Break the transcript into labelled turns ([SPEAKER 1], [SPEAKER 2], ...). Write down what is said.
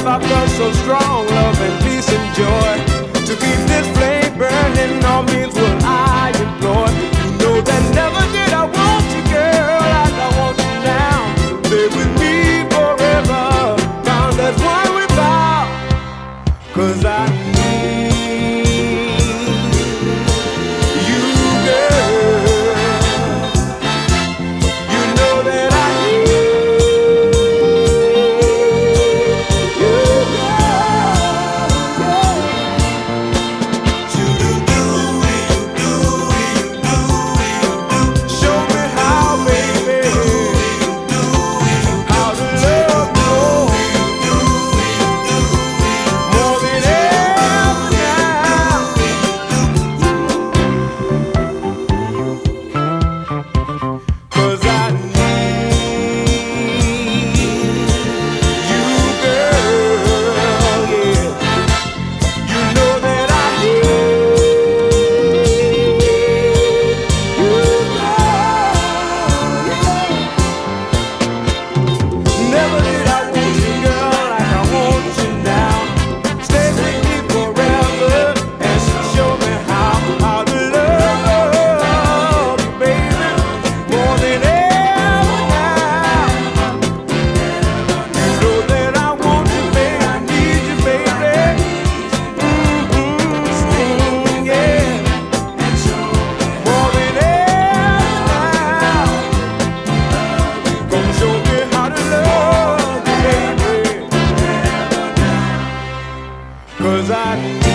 [SPEAKER 1] life I felt so strong, love and peace and joy. To keep this flame burning, all means will I employ. You know that never did I want you, girl, like I want you now. Stay with me forever, bound as one we vow. 'Cause I need you, girl. You know that I need you, girl. Show me how, baby, how to love you more than ever now. 'Cause I need you, girl, yeah. You know that I need you, girl. Never did I want you, girl, like I want you now. Stay with me forever and show me how to love you, baby, more than ever now. You know that I want you, baby, I need you, baby. Yeah, more than ever now. Come show me how to love you, baby. 'Cause I